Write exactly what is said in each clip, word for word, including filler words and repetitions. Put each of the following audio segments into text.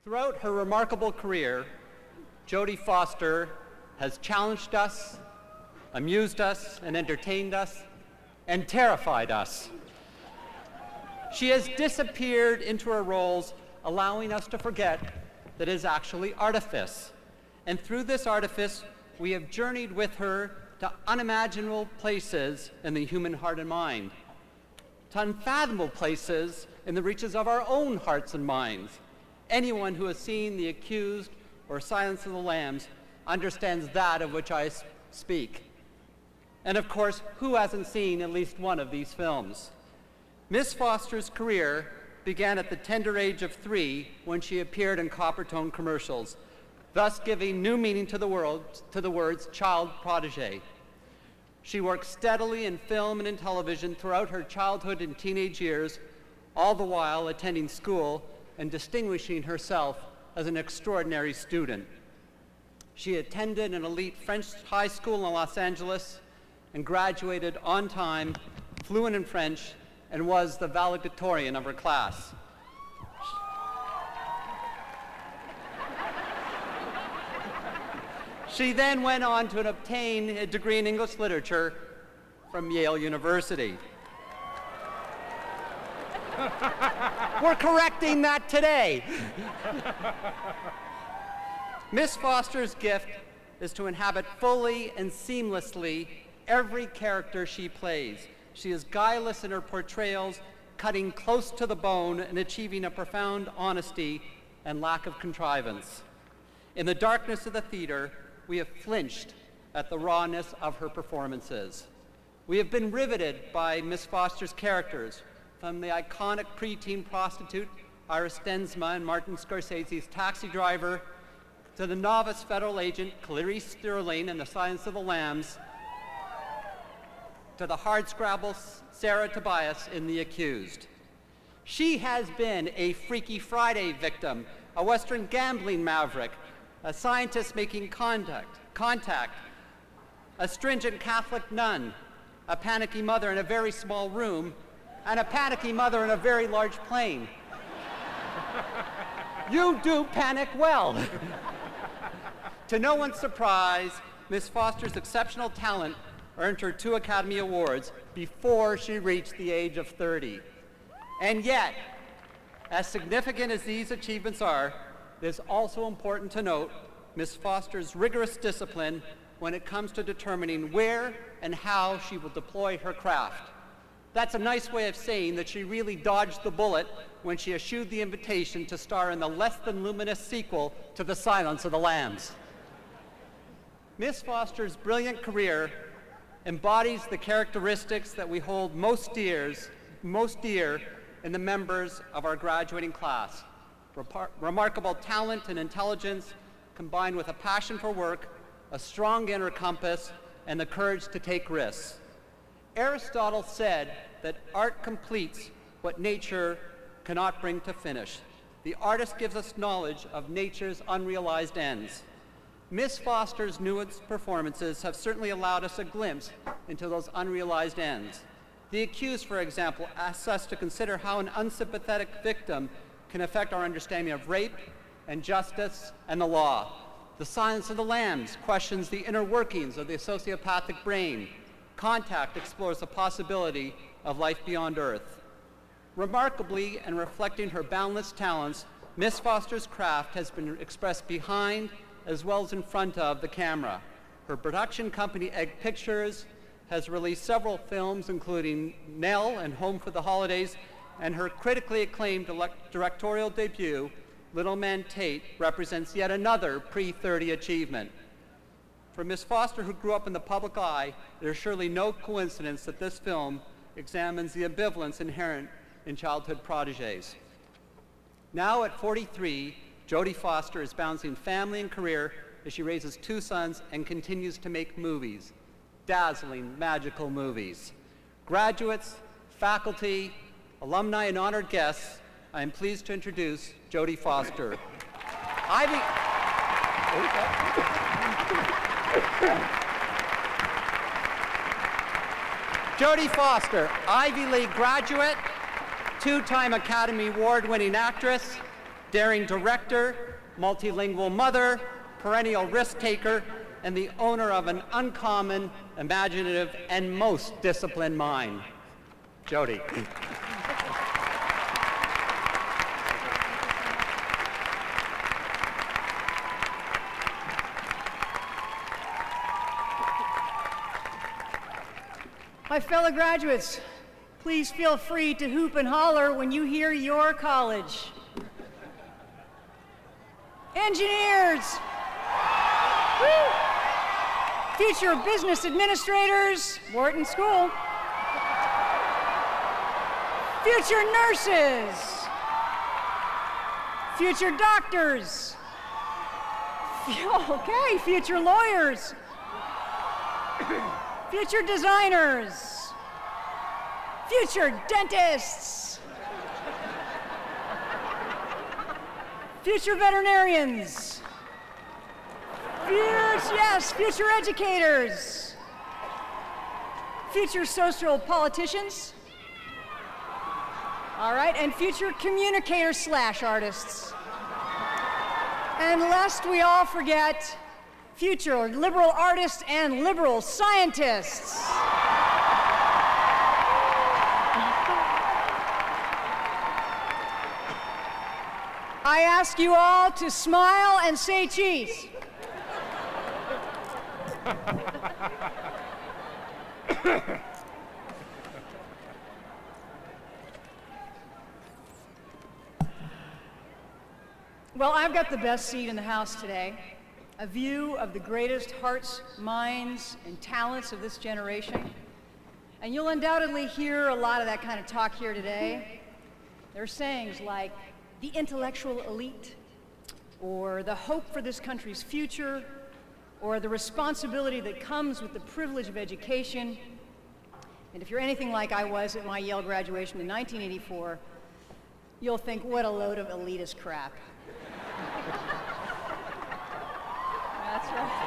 Throughout her remarkable career, Jodie Foster has challenged us, amused us, and entertained us, and terrified us. She has disappeared into her roles, allowing us to forget that it is actually artifice. And through this artifice, we have journeyed with her to unimaginable places in the human heart and mind, to unfathomable places in the reaches of our own hearts and minds. Anyone who has seen The Accused or Silence of the Lambs understands that of which I speak. And of course, who hasn't seen at least one of these films? Miss Foster's career began at the tender age of three when she appeared in Coppertone commercials, thus giving new meaning to the, world, to the words child protege. She worked steadily in film and in television throughout her childhood and teenage years, all the while attending school and distinguishing herself as an extraordinary student. She attended an elite French high school in Los Angeles and graduated on time, fluent in French, and was the valedictorian of her class. She then went on to obtain a degree in English literature from Yale University. We're correcting that today. Miss Foster's gift is to inhabit fully and seamlessly every character she plays. She is guileless in her portrayals, cutting close to the bone and achieving a profound honesty and lack of contrivance. In the darkness of the theater, we have flinched at the rawness of her performances. We have been riveted by Miss Foster's characters, from the iconic preteen prostitute Iris Densma in Martin Scorsese's Taxi Driver, to the novice federal agent Clarice Sterling in The Silence of the Lambs, to the hardscrabble Sarah Tobias in The Accused. She has been a Freaky Friday victim, a Western gambling maverick, a scientist making contact, contact, a stringent Catholic nun, a panicky mother in a very small room, and a panicky mother in a very large plane. You do panic well. To no one's surprise, Miss Foster's exceptional talent earned her two Academy Awards before she reached the age of thirty. And yet, as significant as these achievements are, it is also important to note Miss Foster's rigorous discipline when it comes to determining where and how she will deploy her craft. That's a nice way of saying that she really dodged the bullet when she eschewed the invitation to star in the less than luminous sequel to The Silence of the Lambs. Miss Foster's brilliant career embodies the characteristics that we hold most dear, most dear in the members of our graduating class. Repar- remarkable talent and intelligence combined with a passion for work, a strong inner compass, and the courage to take risks. Aristotle said that art completes what nature cannot bring to finish. The artist gives us knowledge of nature's unrealized ends. Miss Foster's newest performances have certainly allowed us a glimpse into those unrealized ends. The Accused, for example, asks us to consider how an unsympathetic victim can affect our understanding of rape and justice and the law. The Silence of the Lambs questions the inner workings of the sociopathic brain. Contact explores the possibility of life beyond Earth. Remarkably, and reflecting her boundless talents, Miss Foster's craft has been expressed behind as well as in front of the camera. Her production company, Egg Pictures, has released several films, including Nell and Home for the Holidays, and her critically acclaimed directorial debut, Little Man Tate, represents yet another pre thirty achievement. For Miss Foster, who grew up in the public eye, it is surely no coincidence that this film examines the ambivalence inherent in childhood prodigies. Now at forty-three, Jodie Foster is balancing family and career as she raises two sons and continues to make movies, dazzling, magical movies. Graduates, faculty, alumni, and honored guests, I am pleased to introduce Jodie Foster. Ivy... Jodie Foster, Ivy League graduate, two-time Academy Award-winning actress, daring director, multilingual mother, perennial risk taker, and the owner of an uncommon, imaginative, and most disciplined mind. Jody. My fellow graduates, please feel free to hoop and holler when you hear your college. Engineers, woo! Future business administrators, Wharton School. Future nurses, future doctors, okay, future lawyers, future designers, future dentists, future veterinarians, future, yes, future educators, future social politicians, all right, and future communicators slash artists. And lest we all forget, future liberal artists and liberal scientists. I ask you all to smile and say cheese. Well, I've got the best seat in the house today, a view of the greatest hearts, minds, and talents of this generation. And you'll undoubtedly hear a lot of that kind of talk here today. There are sayings like the intellectual elite, or the hope for this country's future, or the responsibility that comes with the privilege of education. And if you're anything like I was at my Yale graduation in nineteen eighty-four, you'll think, what a load of elitist crap. That's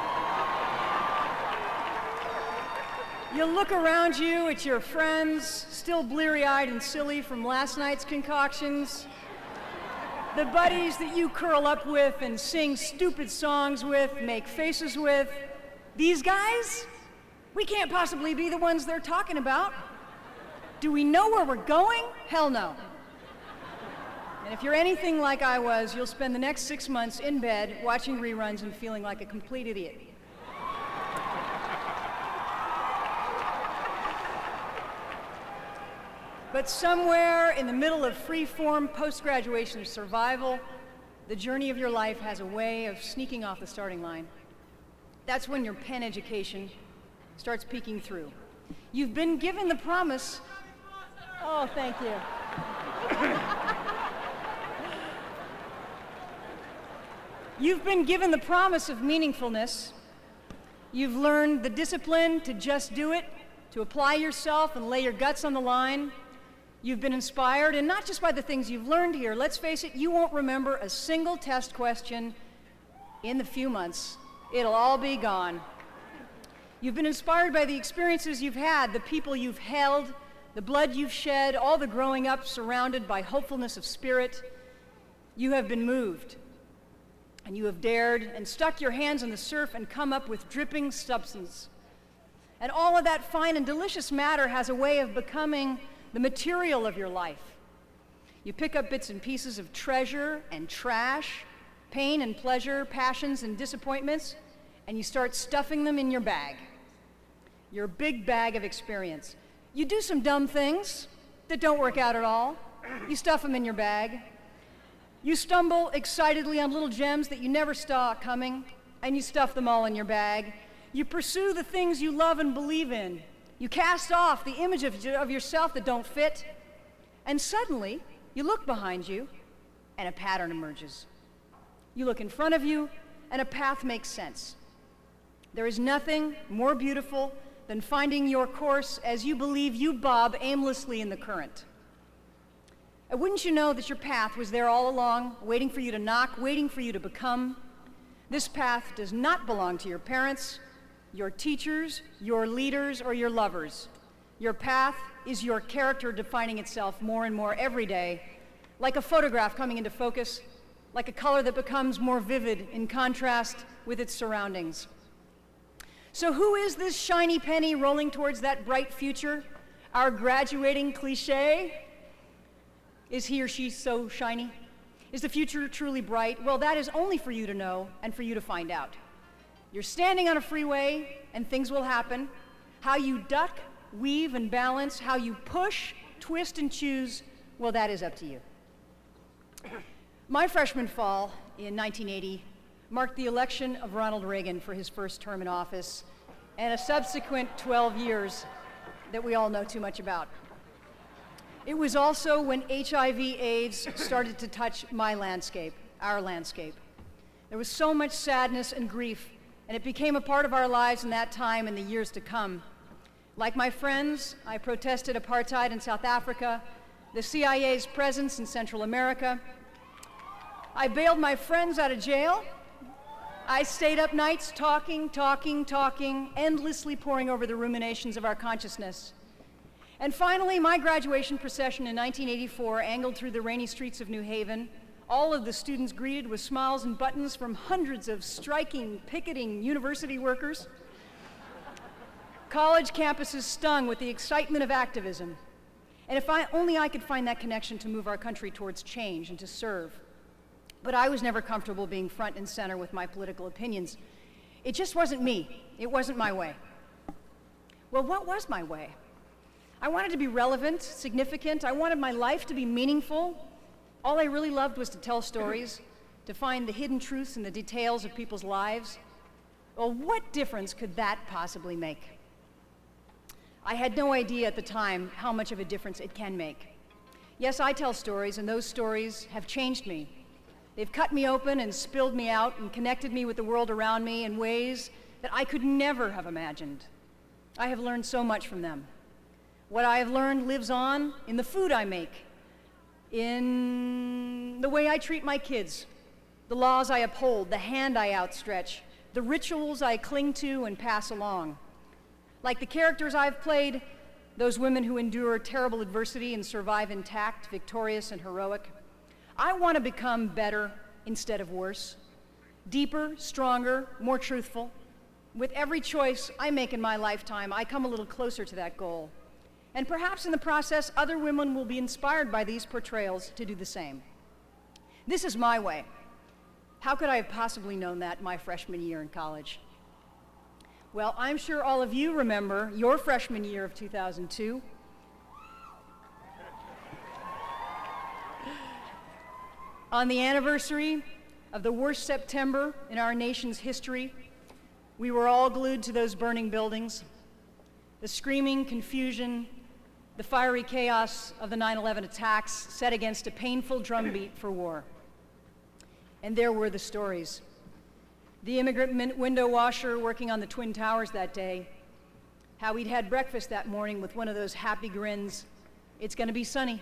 right. You look around you at your friends, still bleary-eyed and silly from last night's concoctions, the buddies that you curl up with and sing stupid songs with, make faces with. These guys, we can't possibly be the ones they're talking about. Do we know where we're going? Hell no. And if you're anything like I was, you'll spend the next six months in bed watching reruns and feeling like a complete idiot. But somewhere in the middle of free-form post-graduation survival, the journey of your life has a way of sneaking off the starting line. That's when your Penn education starts peeking through. You've been given the promise. Oh, thank you. You've been given the promise of meaningfulness. You've learned the discipline to just do it, to apply yourself and lay your guts on the line. You've been inspired, and not just by the things you've learned here. Let's face it, you won't remember a single test question in the few months. It'll all be gone. You've been inspired by the experiences you've had, the people you've held, the blood you've shed, all the growing up surrounded by hopefulness of spirit. You have been moved. And you have dared and stuck your hands in the surf and come up with dripping substance. And all of that fine and delicious matter has a way of becoming the material of your life. You pick up bits and pieces of treasure and trash, pain and pleasure, passions and disappointments, and you start stuffing them in your bag, your big bag of experience. You do some dumb things that don't work out at all. You stuff them in your bag. You stumble excitedly on little gems that you never saw coming, and you stuff them all in your bag. You pursue the things you love and believe in. You cast off the image of, of yourself that don't fit, and suddenly you look behind you, and a pattern emerges. You look in front of you, and a path makes sense. There is nothing more beautiful than finding your course as you believe you bob aimlessly in the current. And wouldn't you know that your path was there all along, waiting for you to knock, waiting for you to become? This path does not belong to your parents, your teachers, your leaders, or your lovers. Your path is your character defining itself more and more every day, like a photograph coming into focus like a color that becomes more vivid in contrast with its surroundings. So who is this shiny penny rolling towards that bright future? Our graduating cliche? Is he or she so shiny? Is the future truly bright? Well, that is only for you to know and for you to find out. You're standing on a freeway and things will happen. How you duck, weave, and balance, how you push, twist, and choose, well, that is up to you. My freshman fall in nineteen eighty marked the election of Ronald Reagan for his first term in office and a subsequent twelve years that we all know too much about. It was also when H I V AIDS started to touch my landscape, our landscape. There was so much sadness and grief, and it became a part of our lives in that time and the years to come. Like my friends, I protested apartheid in South Africa, the C I A's presence in Central America. I bailed my friends out of jail. I stayed up nights talking, talking, talking, endlessly poring over the ruminations of our consciousness. And finally, my graduation procession in nineteen eighty-four angled through the rainy streets of New Haven, all of the students greeted with smiles and buttons from hundreds of striking, picketing university workers. College campuses stung with the excitement of activism. And if I, only I could find that connection to move our country towards change and to serve. But I was never comfortable being front and center with my political opinions. It just wasn't me. It wasn't my way. Well, what was my way? I wanted to be relevant, significant. I wanted my life to be meaningful. All I really loved was to tell stories, to find the hidden truths in the details of people's lives. Well, what difference could that possibly make? I had no idea at the time how much of a difference it can make. Yes, I tell stories, and those stories have changed me. They've cut me open and spilled me out and connected me with the world around me in ways that I could never have imagined. I have learned so much from them. What I have learned lives on in the food I make, in the way I treat my kids, the laws I uphold, the hand I outstretch, the rituals I cling to and pass along. Like the characters I've played, those women who endure terrible adversity and survive intact, victorious and heroic, I want to become better instead of worse, deeper, stronger, more truthful. With every choice I make in my lifetime, I come a little closer to that goal. And perhaps in the process, other women will be inspired by these portrayals to do the same. This is my way. How could I have possibly known that my freshman year in college? Well, I'm sure all of you remember your freshman year of two thousand two. On the anniversary of the worst September in our nation's history, we were all glued to those burning buildings. The screaming, confusion, the fiery chaos of the nine eleven attacks set against a painful drumbeat for war. And there were the stories. The immigrant window washer working on the Twin Towers that day, how he'd had breakfast that morning with one of those happy grins, it's gonna be sunny.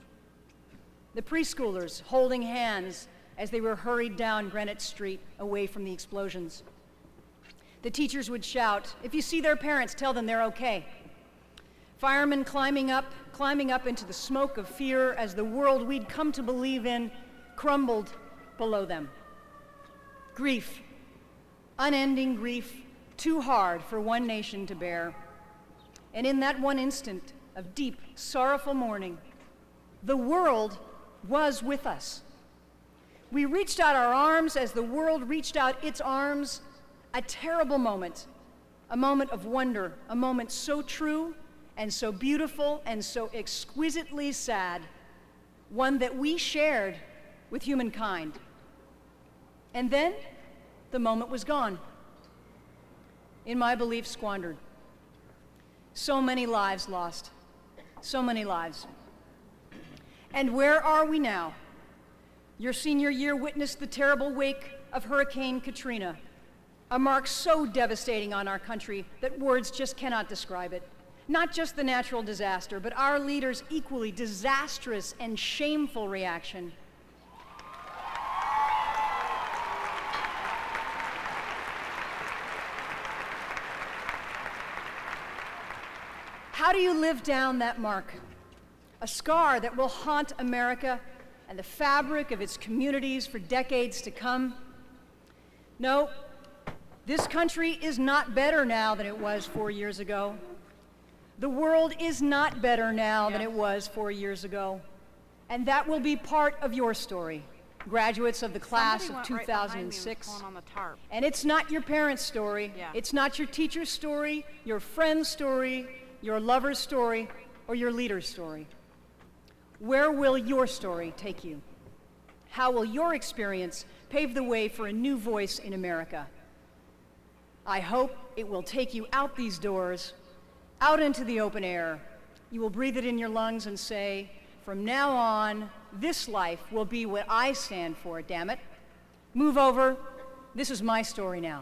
The preschoolers holding hands as they were hurried down Greenwich Street away from the explosions. The teachers would shout, if you see their parents, tell them they're okay. Firemen climbing up, climbing up into the smoke of fear as the world we'd come to believe in crumbled below them. Grief, unending grief, too hard for one nation to bear. And in that one instant of deep, sorrowful mourning, the world was with us. We reached out our arms as the world reached out its arms. A terrible moment, a moment of wonder, a moment so true and so beautiful and so exquisitely sad, one that we shared with humankind. And then the moment was gone. In my belief, squandered. So many lives lost, so many lives. And where are we now? Your senior year witnessed the terrible wake of Hurricane Katrina, a mark so devastating on our country that words just cannot describe it. Not just the natural disaster, but our leaders' equally disastrous and shameful reaction. How do you live down that mark? A scar that will haunt America and the fabric of its communities for decades to come. No, this country is not better now than it was four years ago. The world is not better now than it was four years ago. And that will be part of your story, graduates of the class Somebody of went two right thousand behind six. me with one on the tarp. And it's not your parents' story. Yeah. It's not your teacher's story, your friend's story, your lover's story, or your leader's story. Where will your story take you? How will your experience pave the way for a new voice in America? I hope it will take you out these doors, out into the open air. You will breathe it in your lungs and say, from now on, this life will be what I stand for, damn it. Move over. This is my story now.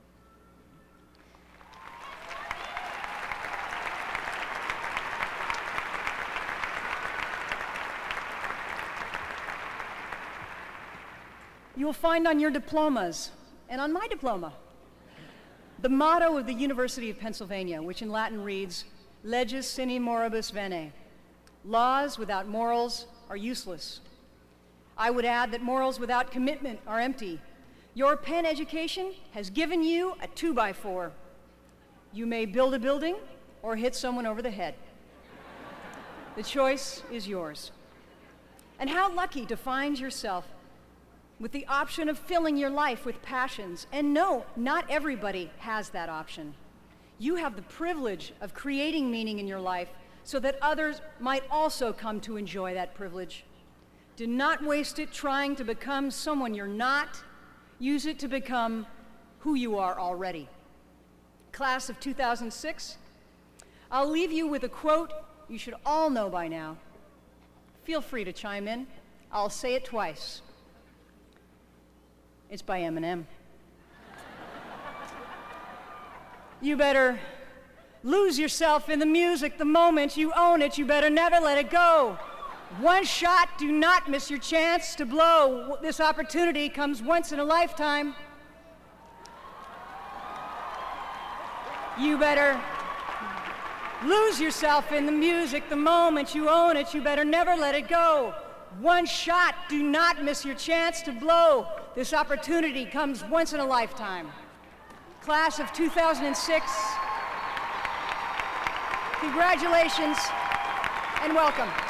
You will find on your diplomas, and on my diploma, the motto of the University of Pennsylvania, which in Latin reads, Legis sine moribus vene. Laws without morals are useless. I would add that morals without commitment are empty. Your Penn education has given you a two by four. You may build a building or hit someone over the head. The choice is yours. And how lucky to find yourself with the option of filling your life with passions. And no, not everybody has that option. You have the privilege of creating meaning in your life so that others might also come to enjoy that privilege. Do not waste it trying to become someone you're not. Use it to become who you are already. Class of two thousand six, I'll leave you with a quote you should all know by now. Feel free to chime in. I'll say it twice. It's by Eminem. You better lose yourself in the music the moment you own it. You better never let it go. One shot, do not miss your chance to blow. This opportunity comes once in a lifetime. You better lose yourself in the music the moment you own it. You better never let it go. One shot, do not miss your chance to blow. This opportunity comes once in a lifetime. Class of two thousand six, congratulations and welcome.